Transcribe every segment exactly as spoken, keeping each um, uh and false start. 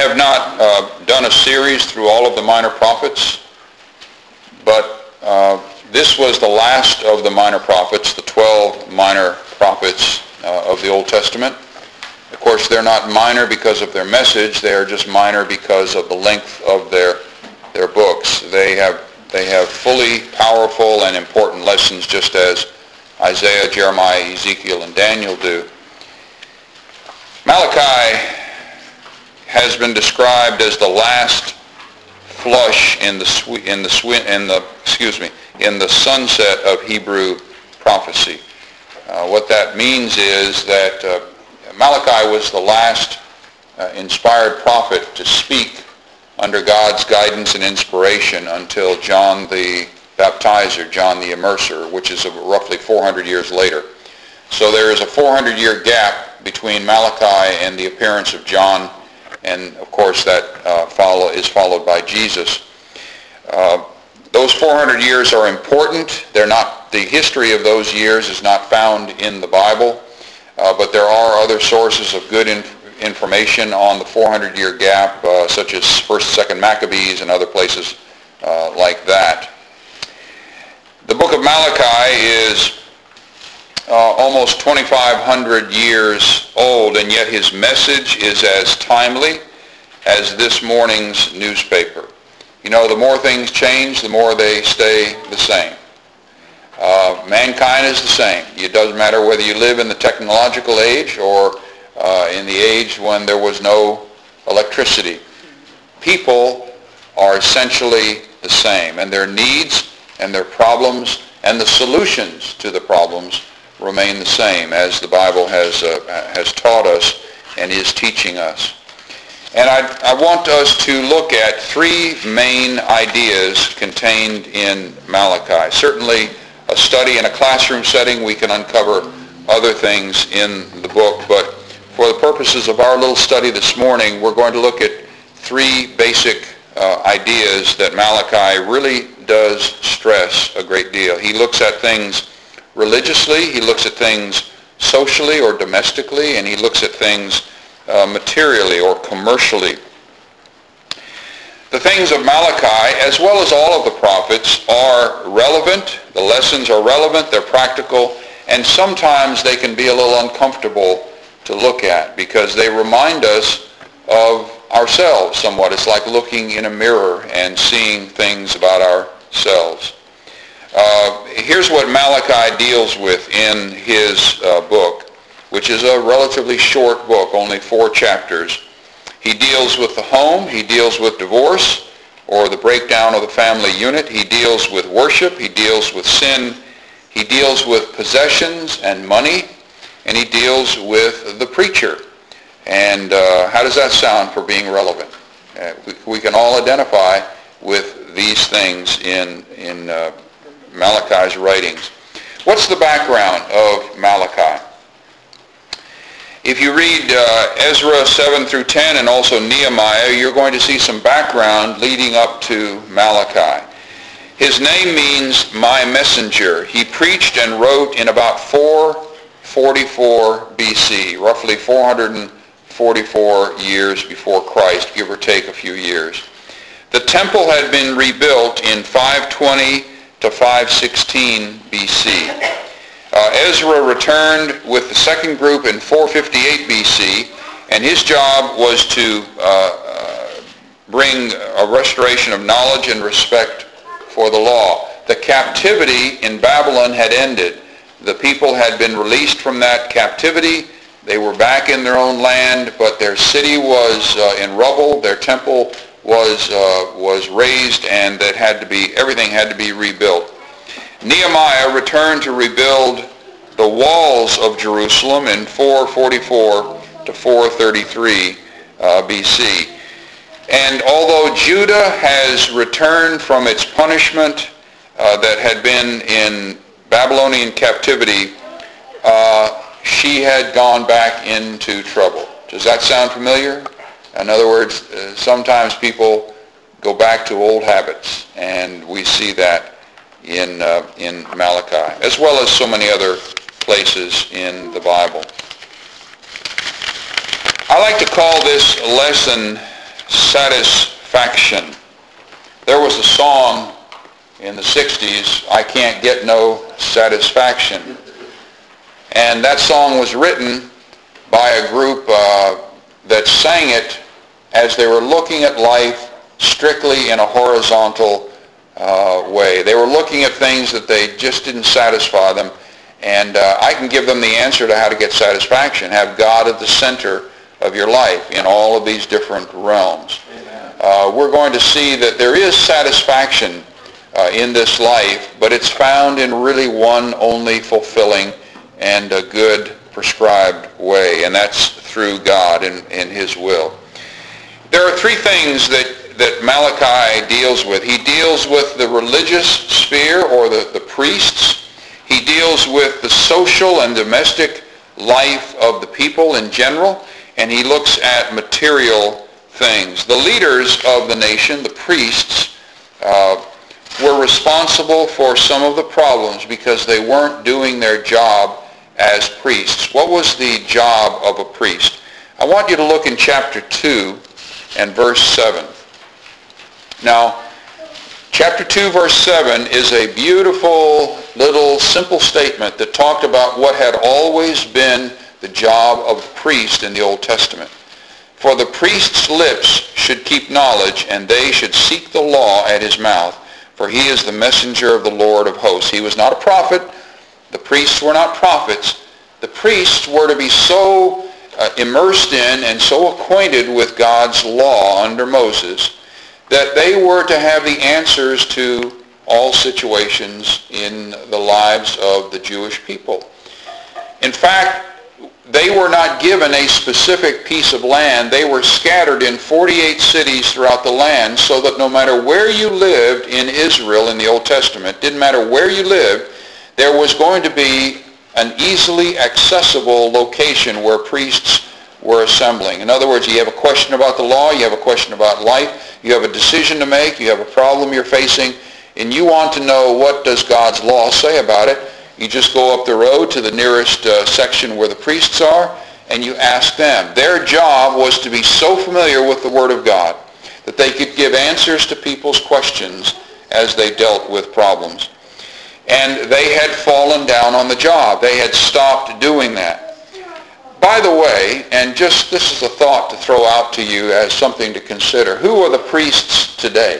have not uh, done a series through all of the minor prophets, but uh, this was the last of the minor prophets, the twelve minor prophets uh, of the Old Testament. Of course, they're not minor because of their message. They are just minor because of the length of their their books. They have they have fully powerful and important lessons, just as Isaiah, Jeremiah, Ezekiel, and Daniel do. Malachi has been described as the last flush in the sw- in the sw- in the excuse me in the sunset of Hebrew prophecy. Uh, what that means is that uh, Malachi was the last uh, inspired prophet to speak under God's guidance and inspiration until John the Baptizer, John the Immerser, which is roughly four hundred years later. So there is a four hundred year gap between Malachi and the appearance of John, and of course that uh, follow is followed by Jesus. Uh, those four hundred years are important. They're not, the history of those years is not found in the Bible, uh, but there are other sources of good inf- information on the four hundred year gap, uh, such as First, Second Maccabees and other places uh, like that. The book of Malachi is uh, almost twenty-five hundred years old, and yet his message is as timely as this morning's newspaper. You know, the more things change, the more they stay the same. Uh, mankind is the same. It doesn't matter whether you live in the technological age or uh, in the age when there was no electricity. People are essentially the same, and their needs and their problems and the solutions to the problems remain the same, as the Bible has uh, has taught us and is teaching us. And I, I want us to look at three main ideas contained in Malachi. Certainly, a study in a classroom setting, we can uncover other things in the book, but for the purposes of our little study this morning, we're going to look at three basic uh, ideas that Malachi really does stress a great deal. He looks at things religiously, he looks at things socially or domestically, and he looks at things uh, materially or commercially. The things of Malachi, as well as all of the prophets, are relevant. The lessons are relevant, they're practical, and sometimes they can be a little uncomfortable to look at because they remind us of ourselves somewhat. It's like looking in a mirror and seeing things about ourselves. Uh, here's what Malachi deals with in his uh, book, which is a relatively short book, only four chapters. He deals with the home, he deals with divorce, or the breakdown of the family unit. He deals with worship, he deals with sin, he deals with possessions and money, and he deals with the preacher. And uh, how does that sound for being relevant? Uh, we, we can all identify with these things in, in uh, Malachi's writings. What's the background of Malachi? If you read uh, Ezra seven through ten and also Nehemiah, you're going to see some background leading up to Malachi. His name means my messenger. He preached and wrote in about four forty-four B C, roughly four hundred forty-four years before Christ, give or take a few years. The temple had been rebuilt in five twenty to five sixteen B C. Uh, Ezra returned with the second group in four fifty-eight B C, and his job was to uh, uh, bring a restoration of knowledge and respect for the law. The captivity in Babylon had ended. The people had been released from that captivity. They were back in their own land, but their city was uh, in rubble. Their temple was uh, was razed, and that had to be everything had to be rebuilt. Nehemiah returned to rebuild the walls of Jerusalem in four forty-four to four thirty-three uh, B C. And although Judah has returned from its punishment uh, that had been in Babylonian captivity, uh, she had gone back into trouble. Does that sound familiar? In other words, uh, sometimes people go back to old habits, and we see that in uh, in Malachi, as well as so many other places in the Bible. I like to call this lesson satisfaction. There was a song in the sixties, I Can't Get No Satisfaction. And that song was written by a group uh, that sang it as they were looking at life strictly in a horizontal uh, way. They were looking at things that they just didn't satisfy them. And uh, I can give them the answer to how to get satisfaction. Have God at the center of your life in all of these different realms. Uh, we're going to see that there is satisfaction uh, in this life, but it's found in really one only fulfilling and a good prescribed way, and that's through God and, and His will. There are three things that, that Malachi deals with. He deals with the religious sphere, or the, the priests. He deals with the social and domestic life of the people in general, and he looks at material things. The leaders of the nation, the priests, uh, were responsible for some of the problems because they weren't doing their job as priests. What was the job of a priest? I want you to look in chapter two and verse seven. Now, chapter two, verse seven is a beautiful little simple statement that talked about what had always been the job of the priest in the Old Testament. For the priest's lips should keep knowledge, and they should seek the law at his mouth, for he is the messenger of the Lord of hosts. He was not a prophet. The priests were not prophets. The priests were to be so uh, immersed in and so acquainted with God's law under Moses that they were to have the answers to all situations in the lives of the Jewish people. In fact, they were not given a specific piece of land. They were scattered in forty-eight cities throughout the land, so that no matter where you lived in Israel in the Old Testament, didn't matter where you lived, there was going to be an easily accessible location where priests were assembling. In other words, you have a question about the law, you have a question about life, you have a decision to make, you have a problem you're facing, and you want to know what does God's law say about it. You just go up the road to the nearest uh, section where the priests are, and you ask them. Their job was to be so familiar with the Word of God that they could give answers to people's questions as they dealt with problems. And they had fallen down on the job. They had stopped doing that. By the way, and just this is a thought to throw out to you as something to consider, who are the priests today?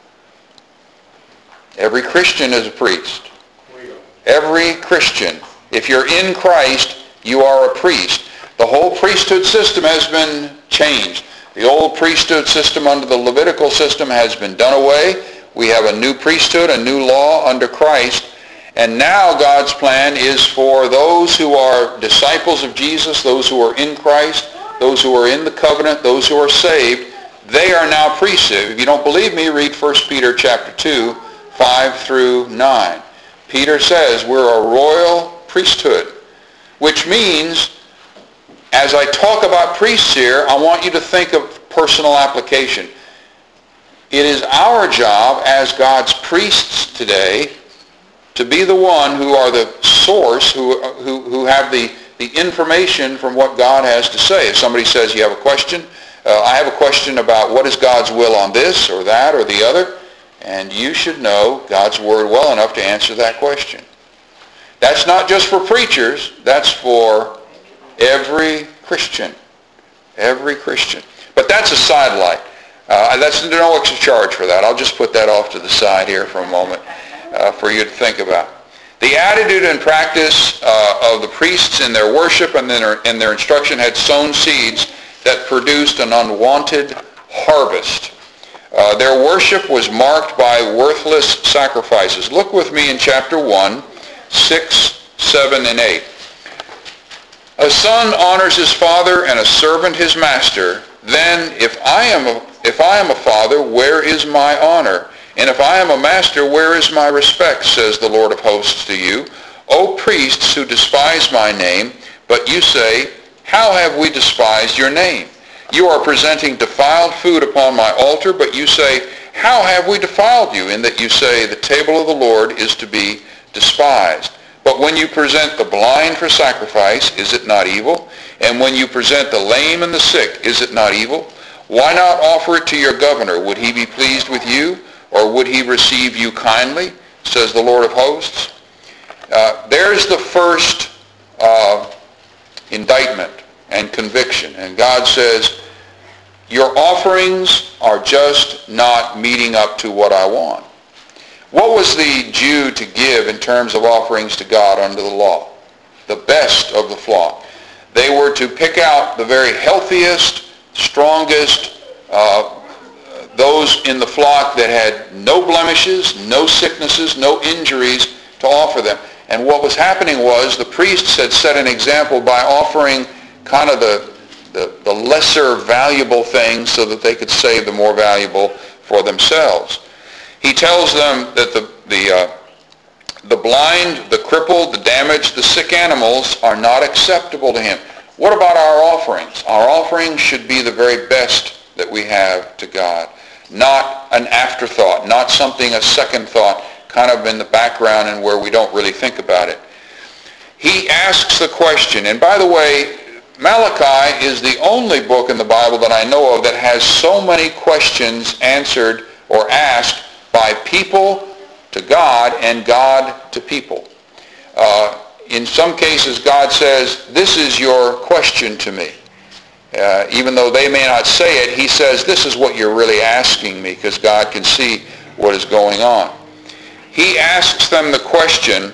Every Christian is a priest. Every Christian. If you're in Christ, you are a priest. The whole priesthood system has been changed. The old priesthood system under the Levitical system has been done away. We have a new priesthood, a new law under Christ. And now God's plan is for those who are disciples of Jesus, those who are in Christ, those who are in the covenant, those who are saved, they are now priests. If you don't believe me, read First Peter chapter two, five through nine. Peter says we're a royal priesthood, which means as I talk about priests here, I want you to think of personal application. It is our job as God's priests today to be the one who are the source, who, who, who have the, the information from what God has to say. If somebody says you have a question, uh, I have a question about what is God's will on this or that or the other, and you should know God's Word well enough to answer that question. That's not just for preachers. That's for every Christian. Every Christian. But that's a sidelight. Uh, that's no extra charge for that. I'll just put that off to the side here for a moment uh, for you to think about. The attitude and practice uh, of the priests in their worship and their, in their instruction had sown seeds that produced an unwanted harvest. Uh, their worship was marked by worthless sacrifices. Look with me in chapter one, six, seven, and eight. A son honors his father and a servant his master. Then if I am a, if I am a father, where is my honor? And if I am a master, where is my respect, says the Lord of hosts to you? O priests who despise my name, but you say, how have we despised your name? You are presenting defiled food upon my altar, but you say, how have we defiled you? In that you say, the table of the Lord is to be despised. But when you present the blind for sacrifice, is it not evil? And when you present the lame and the sick, is it not evil? Why not offer it to your governor? Would he be pleased with you, or would he receive you kindly, says the Lord of hosts? Uh, there's the first uh, indictment and conviction. And God says, your offerings are just not meeting up to what I want. What was the Jew to give in terms of offerings to God under the law? The best of the flock. They were to pick out the very healthiest, strongest, uh, those in the flock that had no blemishes, no sicknesses, no injuries to offer them. And what was happening was the priests had set an example by offering kind of the, the, the lesser valuable things so that they could save the more valuable for themselves. He tells them that the, the, uh, the blind, the crippled, the damaged, the sick animals are not acceptable to him. What about our offerings? Our offerings should be the very best that we have to God. Not an afterthought, not something, a second thought, kind of in the background and where we don't really think about it. He asks the question, and by the way, Malachi is the only book in the Bible that I know of that has so many questions answered or asked by people to God and God to people. Uh, in some cases, God says, this is your question to me. Uh, even though they may not say it, he says, this is what you're really asking me, because God can see what is going on. He asks them the question,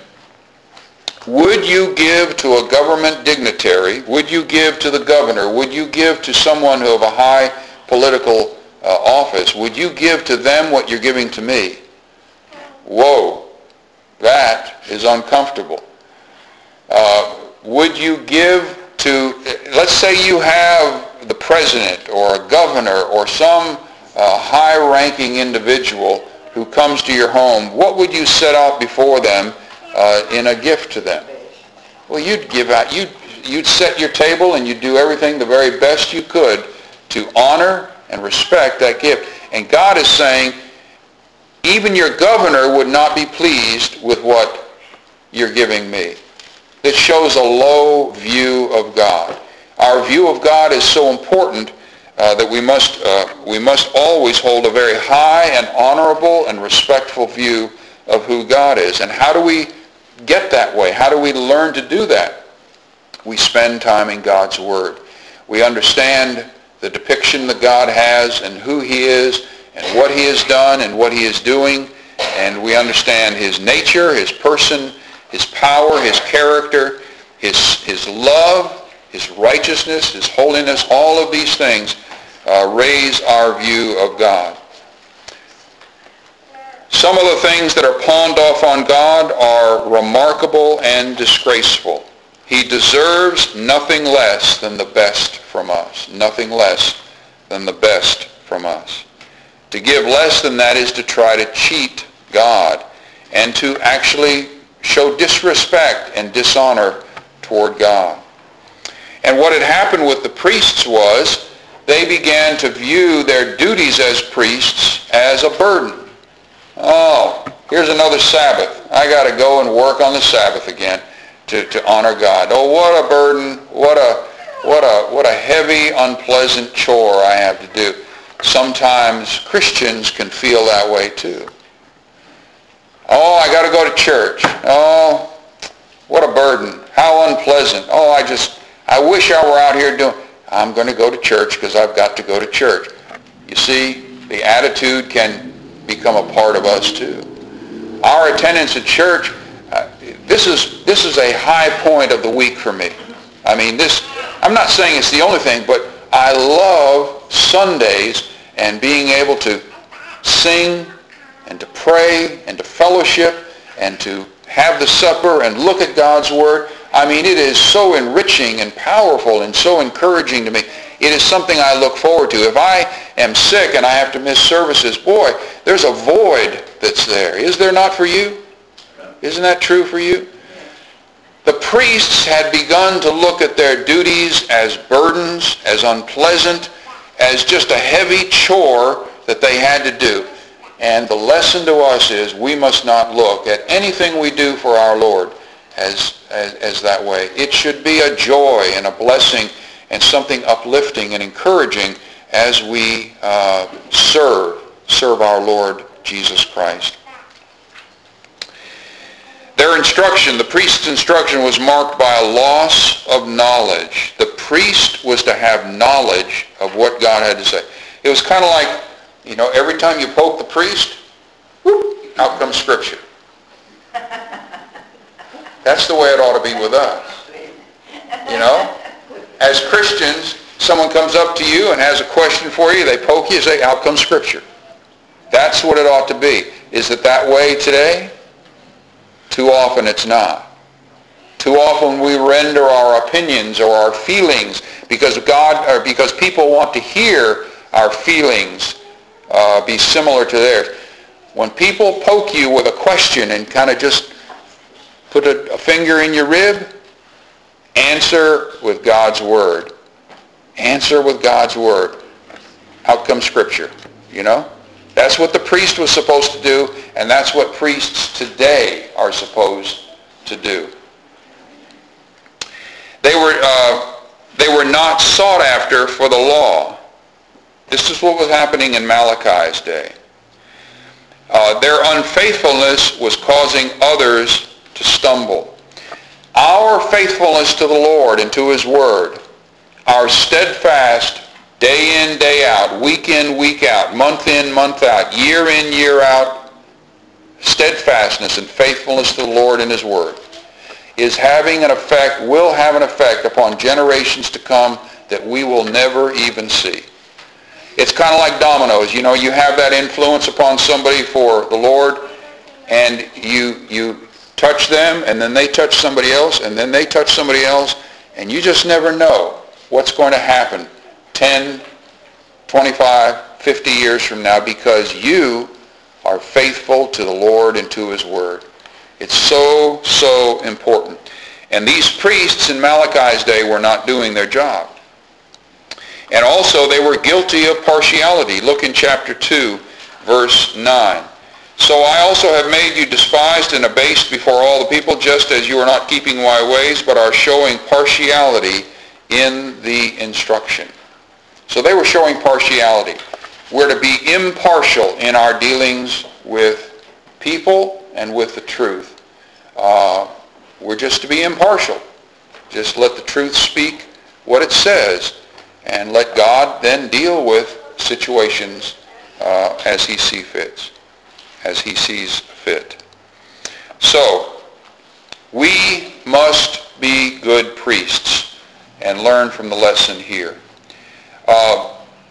would you give to a government dignitary, would you give to the governor, would you give to someone who of a high political uh, office, would you give to them what you're giving to me? Whoa, that is uncomfortable. Uh, would you give to, let's say you have the president or a governor or some uh, high-ranking individual who comes to your home, what would you set out before them uh, in a gift to them? Well, you'd give out, you'd, you'd set your table and you'd do everything the very best you could to honor and respect that gift. And God is saying, even your governor would not be pleased with what you're giving me. It shows a low view of God. Our view of God is so important uh, that we must, uh, we must always hold a very high and honorable and respectful view of who God is. And how do we get that way? How do we learn to do that? We spend time in God's Word. We understand the depiction that God has and who he is and what he has done and what he is doing. And we understand his nature, his person, his power, his character, his, his love, his righteousness, his holiness. All of these things uh, raise our view of God. Some of the things that are pawned off on God are remarkable and disgraceful. He deserves nothing less than the best from us. Nothing less than the best from us. To give less than that is to try to cheat God and to actually show disrespect and dishonor toward God. And what had happened with the priests was they began to view their duties as priests as a burden. Oh, here's another Sabbath. I got to go and work on the Sabbath again to, to honor God. Oh, what a burden, what a, what a, what a heavy, unpleasant chore I have to do. Sometimes Christians can feel that way too. Oh, I got to go to church. Oh, what a burden. How unpleasant. Oh, I just, I wish I were out here doing, I'm going to go to church because I've got to go to church. You see, the attitude can become a part of us too. Our attendance at church, uh, this is this is a high point of the week for me. I mean, this, I'm not saying it's the only thing, but I love Sundays and being able to sing and to pray and to fellowship and to have the supper and look at God's Word. I mean, it is so enriching and powerful and so encouraging to me. It is something I look forward to. If I am sick and I have to miss services, boy, there's a void that's there. Is there not for you? Isn't that true for you? The priests had begun to look at their duties as burdens, as unpleasant, as just a heavy chore that they had to do. And the lesson to us is we must not look at anything we do for our Lord as, as, as that way. It should be a joy and a blessing and something uplifting and encouraging as we uh, serve, serve our Lord Jesus Christ. Their instruction, the priest's instruction, was marked by a loss of knowledge. The priest was to have knowledge of what God had to say. It was kind of like, you know, every time you poke the priest, whoop, out comes Scripture. That's the way it ought to be with us. You know? As Christians, someone comes up to you and has a question for you, they poke you, say, out comes Scripture. That's what it ought to be. Is it that way today? Too often it's not. Too often we render our opinions or our feelings because God, or because people want to hear our feelings uh, be similar to theirs. When people poke you with a question and kind of just put a, a finger in your rib, answer with God's Word. Answer with God's Word. Out comes Scripture, you know? That's what the priest was supposed to do, and that's what priests today are supposed to do. They were, uh, they were not sought after for the law. This is what was happening in Malachi's day. Uh, their unfaithfulness was causing others to stumble. Our faithfulness to the Lord and to His Word, our steadfast day in, day out, week in, week out, month in, month out, year in, year out, steadfastness and faithfulness to the Lord and His Word is having an effect, will have an effect upon generations to come that we will never even see. It's kind of like dominoes. You know, you have that influence upon somebody for the Lord, and you you touch them, and then they touch somebody else, and then they touch somebody else, and you just never know what's going to happen ten, twenty-five, fifty years from now because you are faithful to the Lord and to His Word. It's so, so important. And these priests in Malachi's day were not doing their job. And also they were guilty of partiality. Look in chapter two, verse nine. So I also have made you despised and abased before all the people, just as you are not keeping my ways, but are showing partiality in the instruction. So they were showing partiality. We're to be impartial in our dealings with people and with the truth. Uh, we're just to be impartial. Just let the truth speak what it says, and let God then deal with situations uh, as He sees fit. As He sees fit. So, we must be good priests and learn from the lesson here. Uh,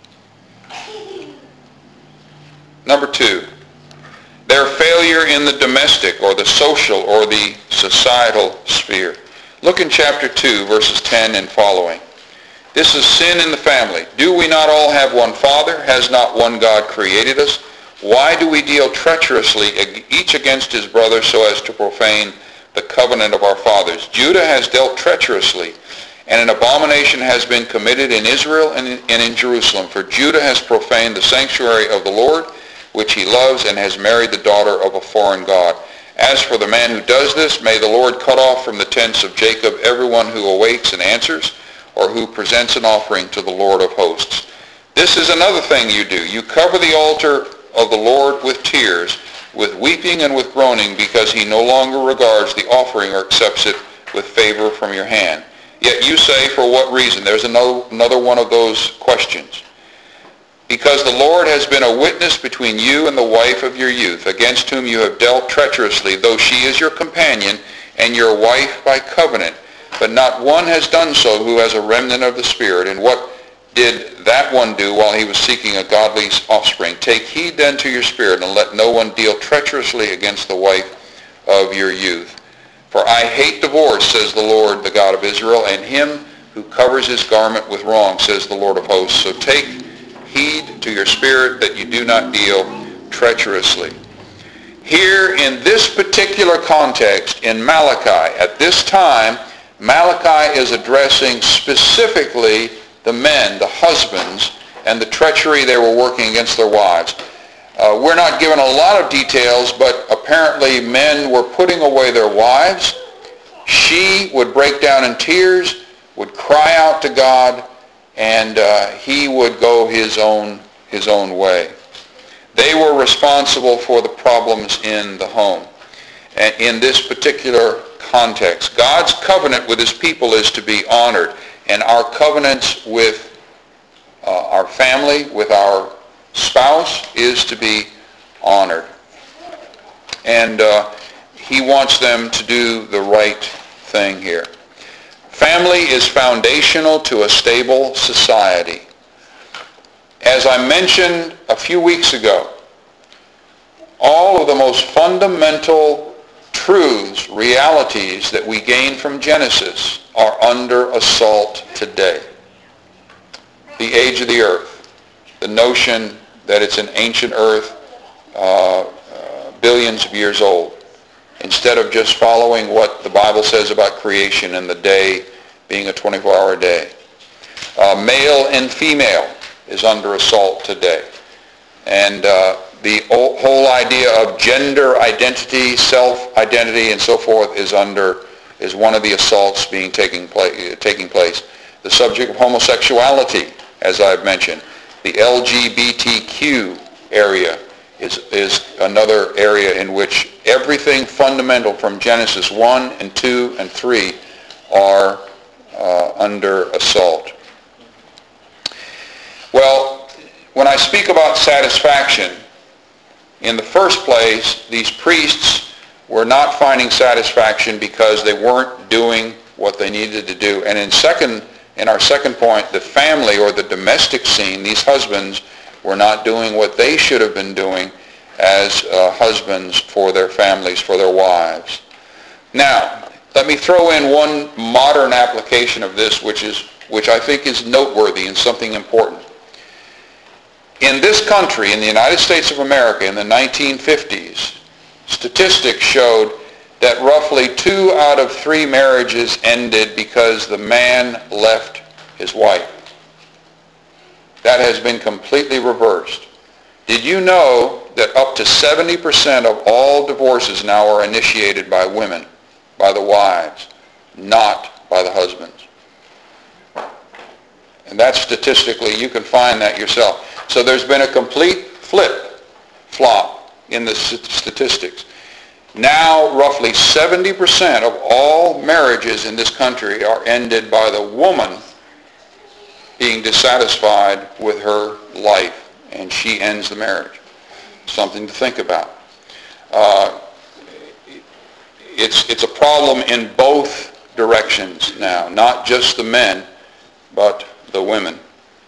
number two, their failure in the domestic or the social or the societal sphere. Look in chapter two, verses ten and following. This is sin in the family. Do we not all have one Father? Has not one God created us? Why do we deal treacherously each against his brother so as to profane the covenant of our fathers? Judah has dealt treacherously, and an abomination has been committed in Israel and in, and in Jerusalem. For Judah has profaned the sanctuary of the Lord, which he loves, and has married the daughter of a foreign god. As for the man who does this, may the Lord cut off from the tents of Jacob everyone who awakes and answers, or who presents an offering to the Lord of hosts. This is another thing you do. You cover the altar of the Lord with tears, with weeping and with groaning, because he no longer regards the offering or accepts it with favor from your hand. Yet you say, for what reason? There's another, another one of those questions. Because the Lord has been a witness between you and the wife of your youth, against whom you have dealt treacherously, though she is your companion and your wife by covenant. But not one has done so who has a remnant of the Spirit. And what did that one do while he was seeking a godly offspring? Take heed then to your spirit, and let no one deal treacherously against the wife of your youth. For I hate divorce, says the Lord, the God of Israel, and him who covers his garment with wrong, says the Lord of hosts. So take heed to your spirit that you do not deal treacherously. Here in this particular context, in Malachi, at this time, Malachi is addressing specifically the men, the husbands, and the treachery they were working against their wives. Uh, we're not given a lot of details, but apparently men were putting away their wives. She would break down in tears, would cry out to God, and uh, he would go his own, his own way. They were responsible for the problems in the home. And in this particular context, God's covenant with his people is to be honored, and our covenants with uh, our family, with our spouse, is to be honored. And uh, he wants them to do the right thing here. Family is foundational to a stable society. As I mentioned a few weeks ago, all of the most fundamental truths, realities that we gain from Genesis are under assault today. The age of the earth, the notion that it's an ancient earth, uh, uh, billions of years old, instead of just following what the Bible says about creation and the day being a twenty-four hour day. Uh, male and female is under assault today. And uh, the whole idea of gender identity, self-identity, and so forth is under is one of the assaults being taking place. Taking place. The subject of homosexuality, as I've mentioned, the L G B T Q area is is another area in which everything fundamental from Genesis one and two and three are uh, under assault. Well, when I speak about satisfaction, in the first place, these priests were not finding satisfaction because they weren't doing what they needed to do. And in second, in our second point, the family or the domestic scene, these husbands were not doing what they should have been doing as uh, husbands for their families, for their wives. Now, let me throw in one modern application of this, which is which I think is noteworthy and something important. In this country, in the United States of America, in the nineteen fifties, statistics showed that roughly two out of three marriages ended because the man left his wife. That has been completely reversed. Did you know that up to seventy percent of all divorces now are initiated by women, by the wives, not by the husbands? And that's statistically, you can find that yourself. So there's been a complete flip, flop in the statistics. Now roughly seventy percent of all marriages in this country are ended by the woman being dissatisfied with her life, and she ends the marriage. Something to think about. Uh, it's, it's a problem in both directions now, not just the men, but the women.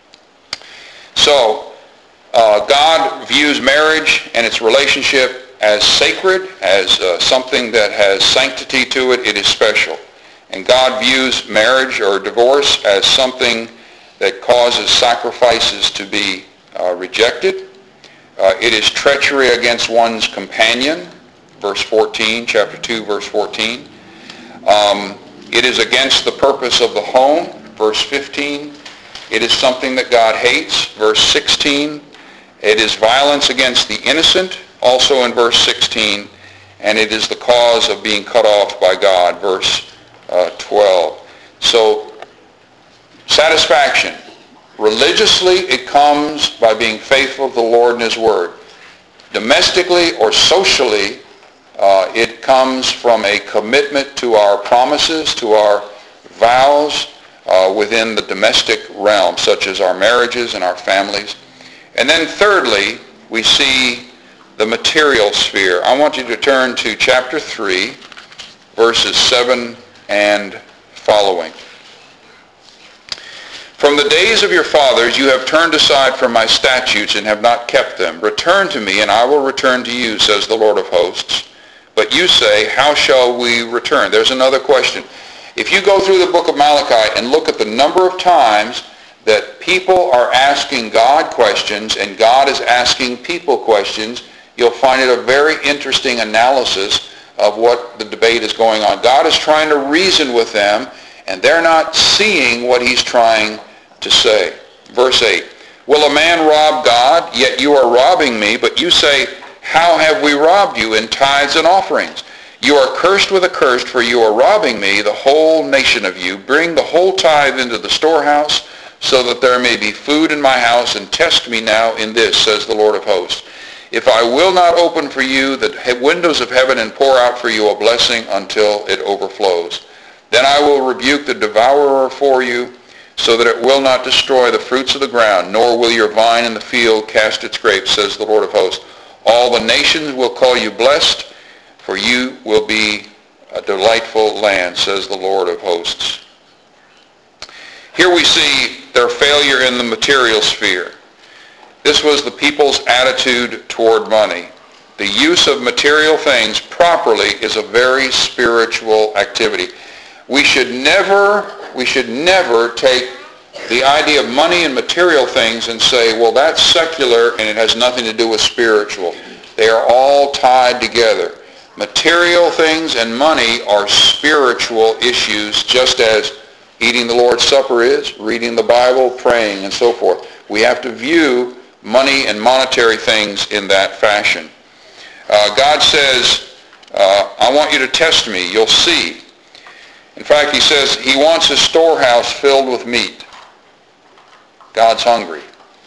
So, uh, God views marriage and its relationship as sacred, as uh, something that has sanctity to it. It is special. And God views marriage or divorce as something that causes sacrifices to be uh, rejected. Uh, it is treachery against one's companion, verse fourteen, chapter two, verse fourteen. Um, it is against the purpose of the home, verse fifteen. It is something that God hates, verse sixteen. It is violence against the innocent, also in verse sixteen. And it is the cause of being cut off by God, verse uh, twelve. So, satisfaction. Religiously, it comes by being faithful to the Lord and his word. Domestically or socially, uh, it comes from a commitment to our promises, to our vows uh, within the domestic realm, such as our marriages and our families. And then thirdly, we see the material sphere. I want you to turn to chapter three, verses seven and following. From the days of your fathers you have turned aside from my statutes and have not kept them. Return to me, and I will return to you, says the Lord of hosts. But you say, how shall we return? There's another question. If you go through the book of Malachi and look at the number of times that people are asking God questions and God is asking people questions, you'll find it a very interesting analysis of what the debate is going on. God is trying to reason with them, and they're not seeing what he's trying to say. Verse eight, will a man rob God? Yet you are robbing me. But you say, how have we robbed you? In tithes and offerings. You are cursed with a curse, for you are robbing me, the whole nation of you. Bring the whole tithe into the storehouse, so that there may be food in my house, and test me now in this, says the Lord of hosts. If I will not open for you the windows of heaven and pour out for you a blessing until it overflows, then I will rebuke the devourer for you, so that it will not destroy the fruits of the ground, nor will your vine in the field cast its grapes, says the Lord of hosts. All the nations will call you blessed, for you will be a delightful land, says the Lord of hosts. Here we see their failure in the material sphere. This was the people's attitude toward money. The use of material things properly is a very spiritual activity. We should never, we should never take the idea of money and material things and say, well, that's secular and it has nothing to do with spiritual. They are all tied together. Material things and money are spiritual issues, just as eating the Lord's Supper is, reading the Bible, praying, and so forth. We have to view money and monetary things in that fashion. Uh, God says, uh, I want you to test me. You'll see. In fact, he says he wants his storehouse filled with meat. God's hungry.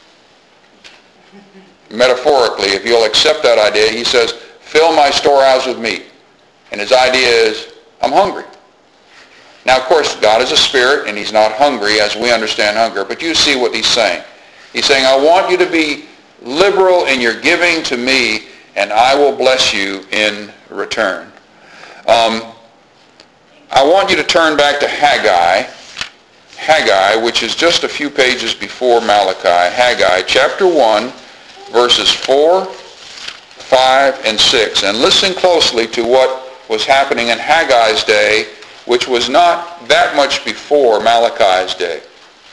Metaphorically, if you'll accept that idea, he says, fill my storehouse with meat. And his idea is, I'm hungry. Now, of course, God is a spirit, and he's not hungry as we understand hunger. But you see what he's saying. He's saying, I want you to be liberal in your giving to me, and I will bless you in return. Um, I want you to turn back to Haggai. Haggai, which is just a few pages before Malachi. Haggai, chapter one, verses four, five, and six. And listen closely to what was happening in Haggai's day, which was not that much before Malachi's day.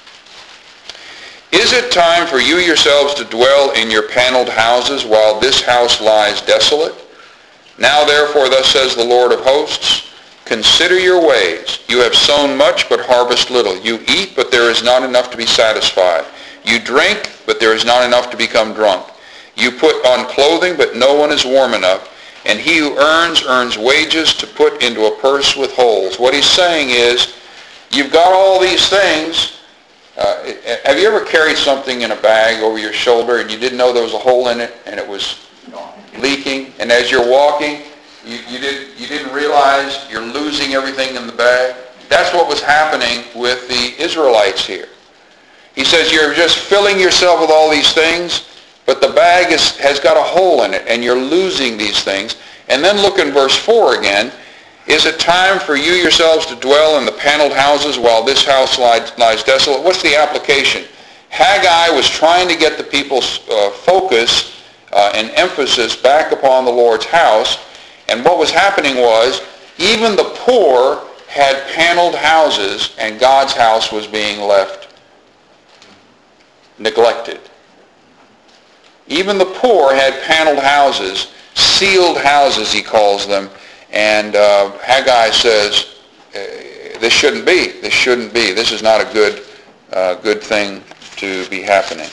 Is it time for you yourselves to dwell in your paneled houses while this house lies desolate? Now therefore, thus says the Lord of hosts, consider your ways. You have sown much, but harvest little. You eat, but there is not enough to be satisfied. You drink, but there is not enough to become drunk. You put on clothing, but no one is warm enough. And he who earns, earns wages to put into a purse with holes. What he's saying is, you've got all these things. Uh, have you ever carried something in a bag over your shoulder and you didn't know there was a hole in it and it was leaking? And as you're walking, you, you, did, you didn't realize you're losing everything in the bag? That's what was happening with the Israelites here. He says you're just filling yourself with all these things, but the bag is, has got a hole in it, and you're losing these things. And then look in verse four again. Is it time for you yourselves to dwell in the paneled houses while this house lies, lies desolate? What's the application? Haggai was trying to get the people's uh, focus uh, and emphasis back upon the Lord's house. And what was happening was, even the poor had paneled houses, and God's house was being left neglected. Even the poor had paneled houses, sealed houses he calls them, and uh, Haggai says, this shouldn't be, this shouldn't be. This is not a good, uh, good thing to be happening.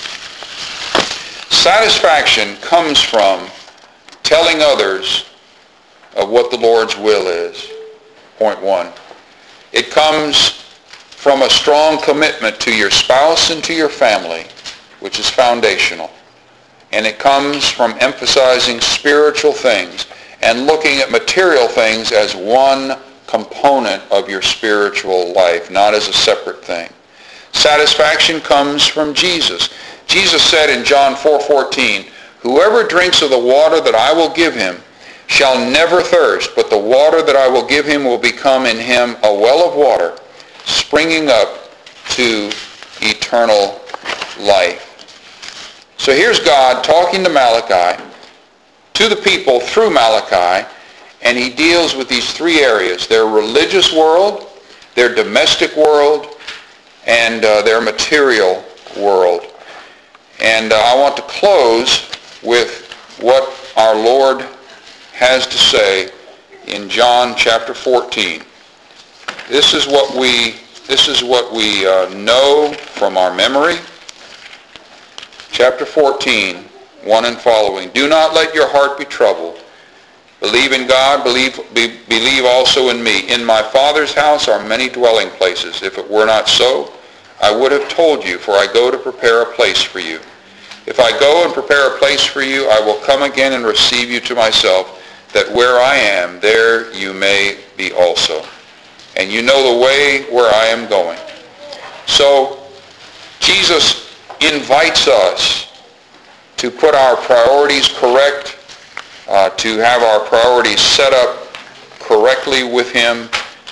Satisfaction comes from telling others of what the Lord's will is, point one. It comes from a strong commitment to your spouse and to your family, which is foundational. And it comes from emphasizing spiritual things and looking at material things as one component of your spiritual life, not as a separate thing. Satisfaction comes from Jesus. Jesus said in John four fourteen, whoever drinks of the water that I will give him shall never thirst, but the water that I will give him will become in him a well of water, springing up to eternal life. So here's God talking to Malachi, to the people through Malachi, and he deals with these three areas: their religious world, their domestic world, and uh, their material world. And uh, I want to close with what our Lord has to say in John chapter fourteen. This is what we, this is what we uh, know from our memory. Chapter fourteen, one and following. Do not let your heart be troubled. Believe in God, believe, be, believe also in me. In my Father's house are many dwelling places. If it were not so, I would have told you, for I go to prepare a place for you. If I go and prepare a place for you, I will come again and receive you to myself, that where I am, there you may be also. And you know the way where I am going. So Jesus invites us to put our priorities correct, uh, to have our priorities set up correctly with him,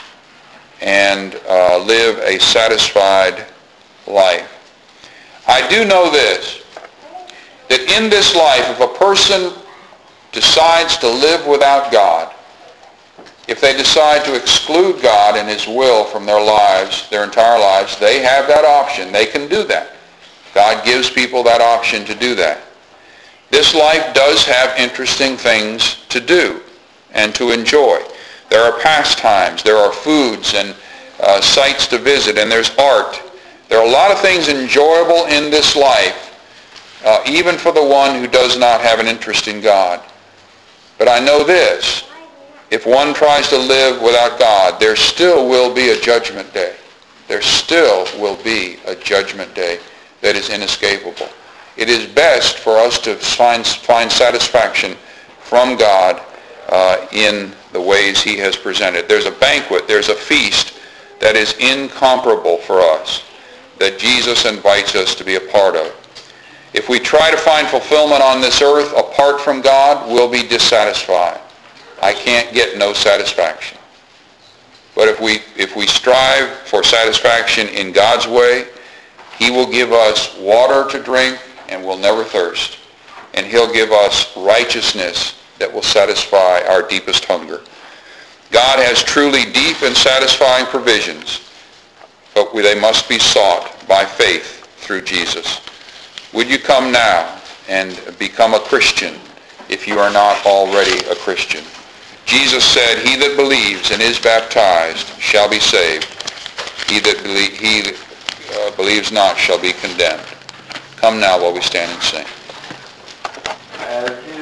and uh, live a satisfied life. I do know this, that in this life, if a person decides to live without God, if they decide to exclude God and his will from their lives, their entire lives, they have that option. They can do that. God gives people that option to do that. This life does have interesting things to do and to enjoy. There are pastimes, there are foods and uh, sights to visit, and there's art. There are a lot of things enjoyable in this life, uh, even for the one who does not have an interest in God. But I know this, if one tries to live without God, there still will be a judgment day. There still will be a judgment day that is inescapable. It is best for us to find, find satisfaction from God uh, in the ways he has presented. There's a banquet, there's a feast that is incomparable for us, that Jesus invites us to be a part of. If we try to find fulfillment on this earth apart from God, we'll be dissatisfied. I can't get no satisfaction. But if we, if we strive for satisfaction in God's way, he will give us water to drink and we'll never thirst. And he'll give us righteousness that will satisfy our deepest hunger. God has truly deep and satisfying provisions, but they must be sought by faith through Jesus. Would you come now and become a Christian if you are not already a Christian? Jesus said, he that believes and is baptized shall be saved. He that belie- he that, uh, believes not shall be condemned. Come now while we stand and sing.